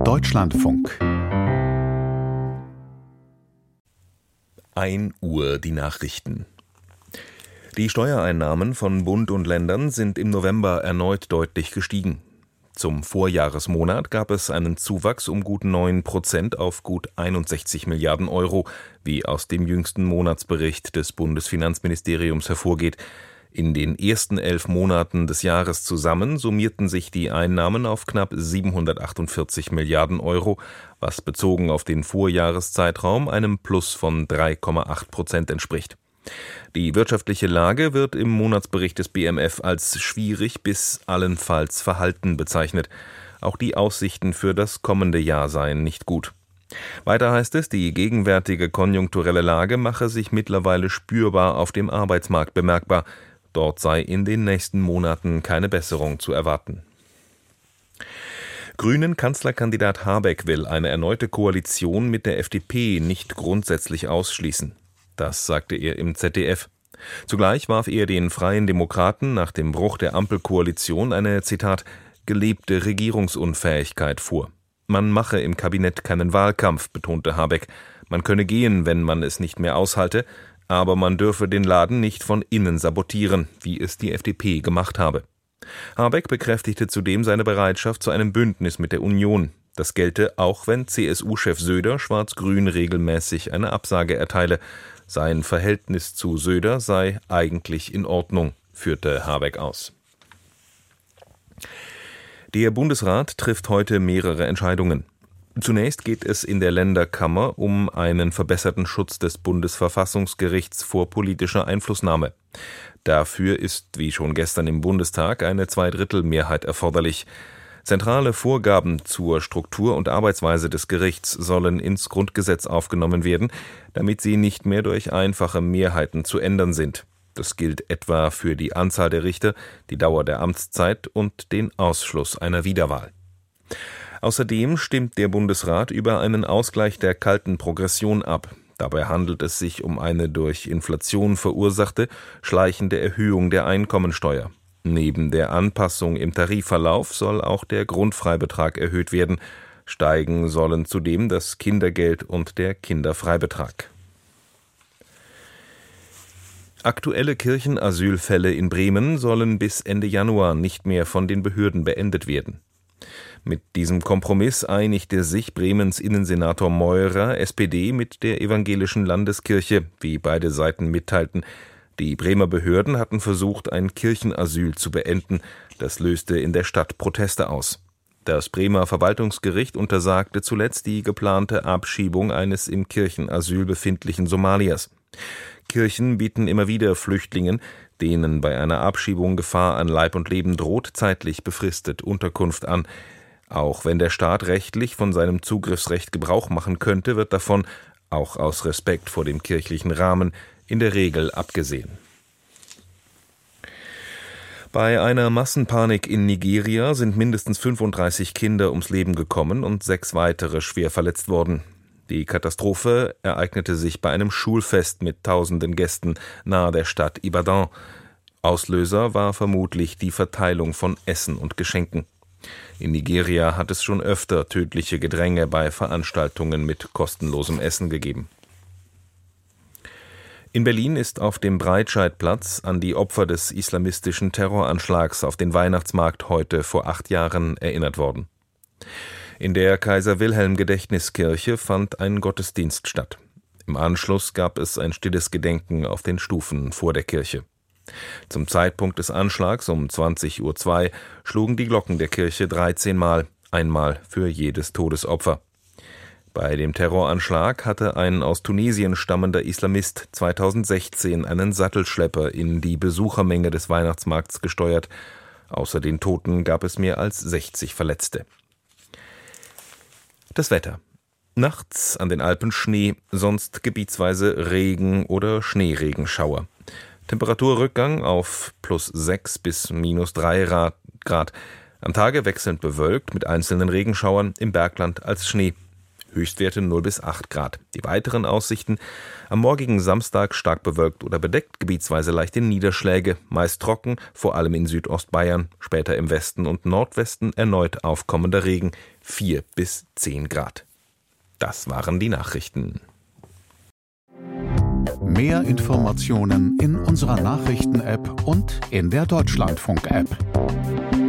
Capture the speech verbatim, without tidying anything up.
Deutschlandfunk. ein Uhr die Nachrichten. Die Steuereinnahmen von Bund und Ländern sind im November erneut deutlich gestiegen. Zum Vorjahresmonat gab es einen Zuwachs um gut neun Prozent auf gut einundsechzig Milliarden Euro, wie aus dem jüngsten Monatsbericht des Bundesfinanzministeriums hervorgeht. In den ersten elf Monaten des Jahres zusammen summierten sich die Einnahmen auf knapp siebenhundertachtundvierzig Milliarden Euro, was bezogen auf den Vorjahreszeitraum einem Plus von drei Komma acht Prozent entspricht. Die wirtschaftliche Lage wird im Monatsbericht des B M F als schwierig bis allenfalls verhalten bezeichnet. Auch die Aussichten für das kommende Jahr seien nicht gut. Weiter heißt es, die gegenwärtige konjunkturelle Lage mache sich mittlerweile spürbar auf dem Arbeitsmarkt bemerkbar. Dort sei in den nächsten Monaten keine Besserung zu erwarten. Grünen-Kanzlerkandidat Habeck will eine erneute Koalition mit der F D P nicht grundsätzlich ausschließen. Das sagte er im Z D F. Zugleich warf er den Freien Demokraten nach dem Bruch der Ampelkoalition eine, Zitat, gelebte Regierungsunfähigkeit vor. Man mache im Kabinett keinen Wahlkampf, betonte Habeck. Man könne gehen, wenn man es nicht mehr aushalte, aber man dürfe den Laden nicht von innen sabotieren, wie es die F D P gemacht habe. Habeck bekräftigte zudem seine Bereitschaft zu einem Bündnis mit der Union. Das gelte auch, wenn C S U-Chef Söder Schwarz-Grün regelmäßig eine Absage erteile. Sein Verhältnis zu Söder sei eigentlich in Ordnung, führte Habeck aus. Der Bundesrat trifft heute mehrere Entscheidungen. Zunächst geht es in der Länderkammer um einen verbesserten Schutz des Bundesverfassungsgerichts vor politischer Einflussnahme. Dafür ist, wie schon gestern im Bundestag, eine Zweidrittelmehrheit erforderlich. Zentrale Vorgaben zur Struktur und Arbeitsweise des Gerichts sollen ins Grundgesetz aufgenommen werden, damit sie nicht mehr durch einfache Mehrheiten zu ändern sind. Das gilt etwa für die Anzahl der Richter, die Dauer der Amtszeit und den Ausschluss einer Wiederwahl. Außerdem stimmt der Bundesrat über einen Ausgleich der kalten Progression ab. Dabei handelt es sich um eine durch Inflation verursachte, schleichende Erhöhung der Einkommensteuer. Neben der Anpassung im Tarifverlauf soll auch der Grundfreibetrag erhöht werden. Steigen sollen zudem das Kindergeld und der Kinderfreibetrag. Aktuelle Kirchenasylfälle in Bremen sollen bis Ende Januar nicht mehr von den Behörden beendet werden. Mit diesem Kompromiss einigte sich Bremens Innensenator Meurer, S P D, mit der evangelischen Landeskirche, wie beide Seiten mitteilten. Die Bremer Behörden hatten versucht, ein Kirchenasyl zu beenden. Das löste in der Stadt Proteste aus. Das Bremer Verwaltungsgericht untersagte zuletzt die geplante Abschiebung eines im Kirchenasyl befindlichen Somaliers. Kirchen bieten immer wieder Flüchtlingen, denen bei einer Abschiebung Gefahr an Leib und Leben droht, zeitlich befristet Unterkunft an. Auch wenn der Staat rechtlich von seinem Zugriffsrecht Gebrauch machen könnte, wird davon, auch aus Respekt vor dem kirchlichen Rahmen, in der Regel abgesehen. Bei einer Massenpanik in Nigeria sind mindestens fünfunddreißig Kinder ums Leben gekommen und sechs weitere schwer verletzt worden. Die Katastrophe ereignete sich bei einem Schulfest mit tausenden Gästen nahe der Stadt Ibadan. Auslöser war vermutlich die Verteilung von Essen und Geschenken. In Nigeria hat es schon öfter tödliche Gedränge bei Veranstaltungen mit kostenlosem Essen gegeben. In Berlin ist auf dem Breitscheidplatz an die Opfer des islamistischen Terroranschlags auf den Weihnachtsmarkt heute vor acht Jahren erinnert worden. In der Kaiser-Wilhelm-Gedächtniskirche fand ein Gottesdienst statt. Im Anschluss gab es ein stilles Gedenken auf den Stufen vor der Kirche. Zum Zeitpunkt des Anschlags um zwanzig Uhr zwei schlugen die Glocken der Kirche dreizehn Mal, einmal für jedes Todesopfer. Bei dem Terroranschlag hatte ein aus Tunesien stammender Islamist zweitausendsechzehn einen Sattelschlepper in die Besuchermenge des Weihnachtsmarkts gesteuert. Außer den Toten gab es mehr als sechzig Verletzte. Das Wetter. Nachts an den Alpen Schnee, sonst gebietsweise Regen oder Schneeregenschauer. Temperaturrückgang auf plus sechs bis minus drei Grad. Am Tage wechselnd bewölkt mit einzelnen Regenschauern, im Bergland als Schnee. Höchstwerte null bis acht Grad. Die weiteren Aussichten: am morgigen Samstag stark bewölkt oder bedeckt, gebietsweise leichte Niederschläge, meist trocken, vor allem in Südostbayern, später im Westen und Nordwesten erneut aufkommender Regen, vier bis zehn Grad. Das waren die Nachrichten. Mehr Informationen in unserer Nachrichten-App und in der Deutschlandfunk-App.